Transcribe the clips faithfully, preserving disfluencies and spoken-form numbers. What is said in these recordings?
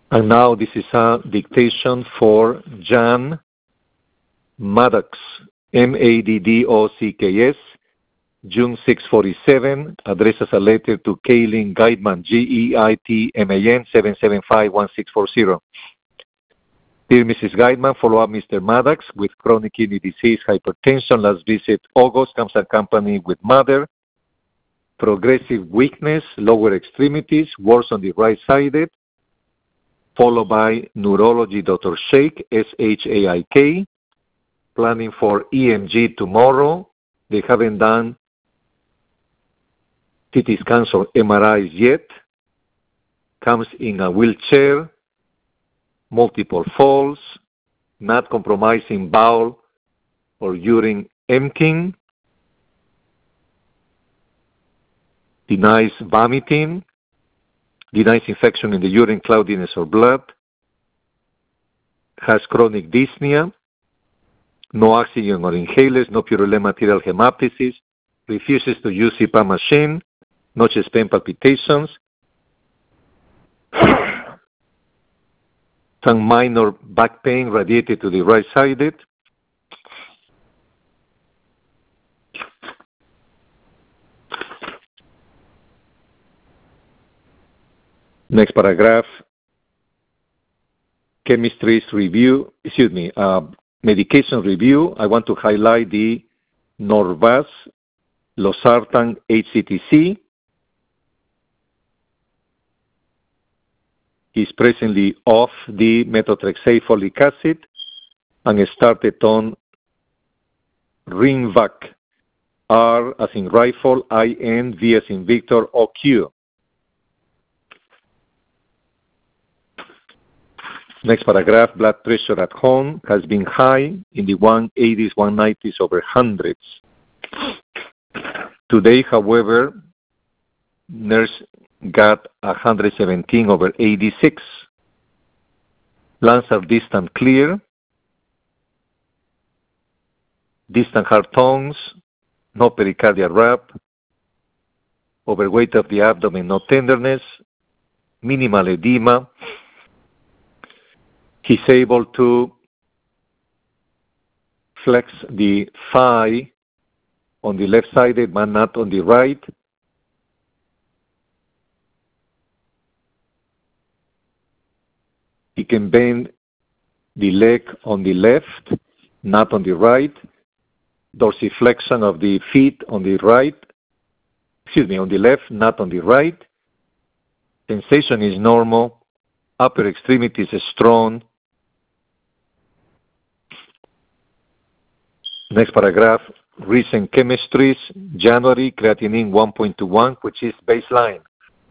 And now this is a dictation for Jan Maddox, M A D D O C K S, June six forty-seven, addresses a letter to Kaylin Geitman, G E I T M A N, seven seven five one six four zero. Dear Missus Geitman, follow up Mister Maddox with chronic kidney disease, hypertension. Last visit August, comes accompanied with mother, progressive weakness, lower extremities, worse on the right-sided, followed by neurology, Doctor Shake, S H A I K, planning for E M G tomorrow. They haven't done C T scans or M R Is yet. Comes in a wheelchair, multiple falls, not compromising bowel or urine emptying, denies vomiting, denies infection in the urine, cloudiness or blood, has chronic dyspnea, no oxygen or inhalers, no purulent material hemoptysis, refuses to use C PAP machine, no chest pain palpitations, some minor back pain radiated to the right-sided, next paragraph, chemistry's review, excuse me, uh, medication review. I want to highlight the Norvasc losartan H C T C. He's presently off the methotrexate folic acid and started on Rinvac, R as in rifle, I N, V as in Victor, O Q. Next paragraph, blood pressure at home has been high in the one eighties, one nineties over hundreds. Today, however, nurse got one seventeen over eighty-six. Lungs are distant clear. Distant heart tones, no pericardial rap. Overweight of the abdomen, no tenderness. Minimal edema. He's able to flex the thigh on the left side, but not on the right. He can bend the leg on the left, not on the right. Dorsiflexion of the feet on the right, excuse me, on the left, not on the right. Sensation is normal. Upper extremities is strong. Next paragraph, recent chemistries, January, creatinine one point two one, which is baseline.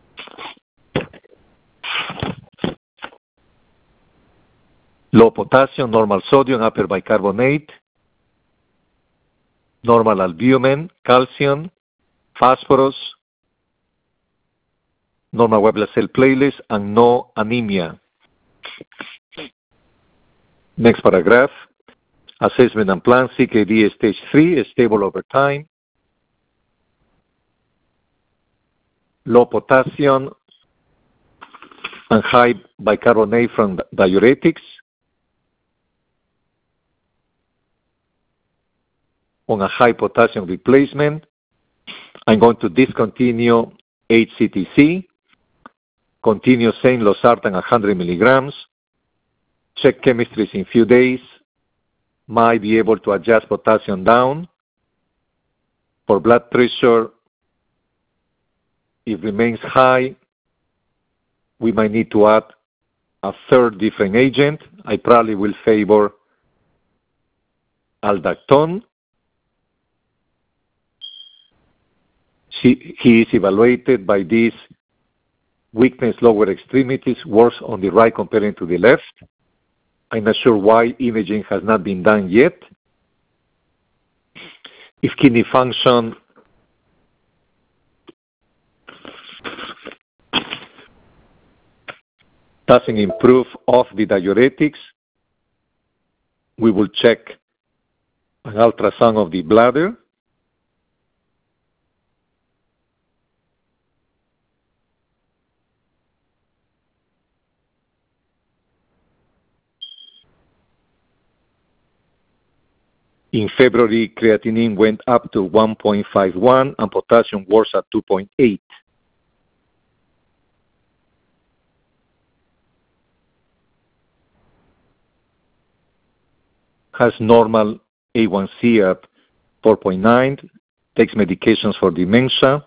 Low potassium, normal sodium, upper bicarbonate, normal albumin, calcium, phosphorus, normal white blood cell platelets, and no anemia. Next paragraph, assessment and plan, C K D stage three, stable over time. Low potassium and high bicarbonate from diuretics. On a high potassium replacement, I'm going to discontinue H C T C, continue same losartan one hundred milligrams, check chemistries in few days, might be able to adjust potassium down. For blood pressure, if it remains high, we might need to add a third different agent. I probably will favor aldactone. He, he is evaluated by these weakness, lower extremities, worse on the right comparing to the left. I'm not sure why imaging has not been done yet. If kidney function doesn't improve off the diuretics, we will check an ultrasound of the bladder. In February, creatinine went up to one point five one and potassium was at two point eight. Has normal A one C at four point nine, takes medications for dementia.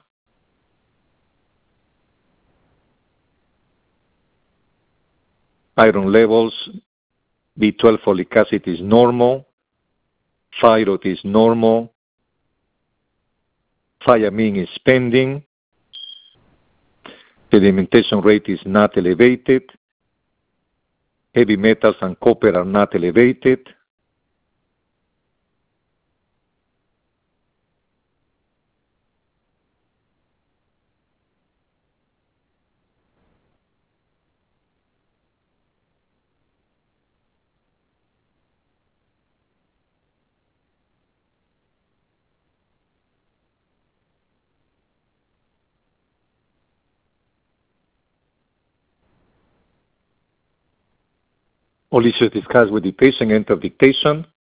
Iron levels, B twelve folic acid is normal, thyroid is normal, thiamine is pending, sedimentation rate is not elevated, heavy metals and copper are not elevated. All issues discussed with the patient enter dictation.